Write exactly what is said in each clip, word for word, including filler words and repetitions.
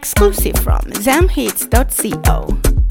Exclusive from zamhits dot co.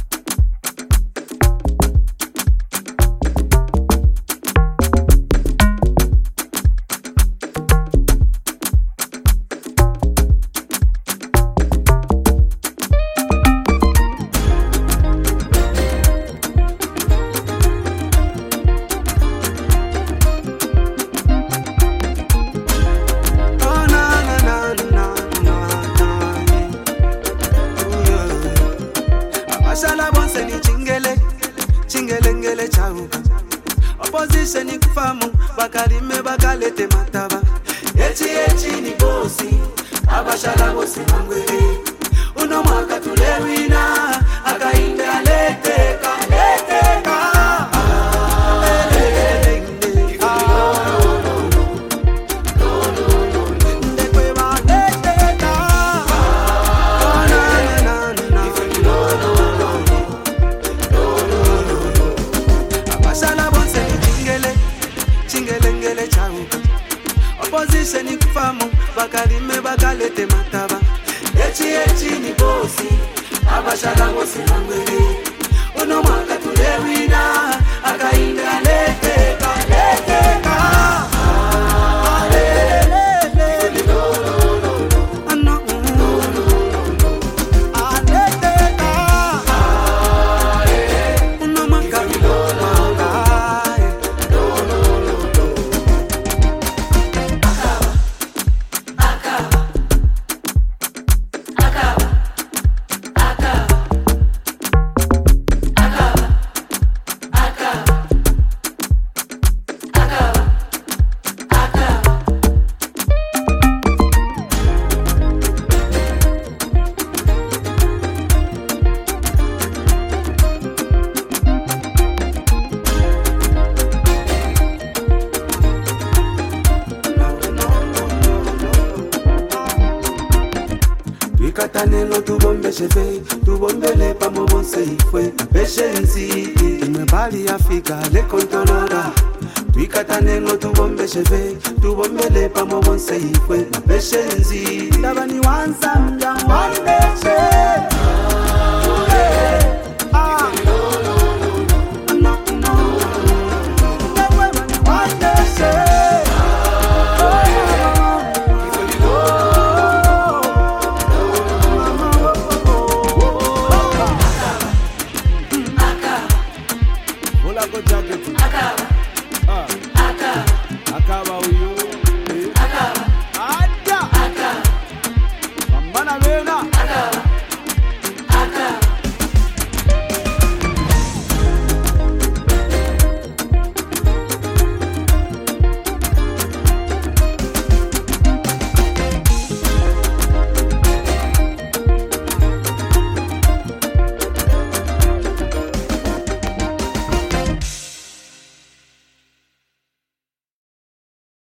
Opposition ni kufamu bakalime bakalete mataba eti eti ni bosi abashala bosi mangwele uno mwaka tulewina akainde alete kalete ka Opposition ni kufamu bakalime bakalete mataba eti eti ni bosi abashala bosi mangwele uno mwaka tulewina akainde alete kalete ka Katanelo tu bombe chefe, tu bombe le pa mo bon se fue patience. Me bali Africa le controlora. Tu katanelo tu bombe chefe, tu bombe le pa mo bon se fue patience. Dabani wansa mjangwa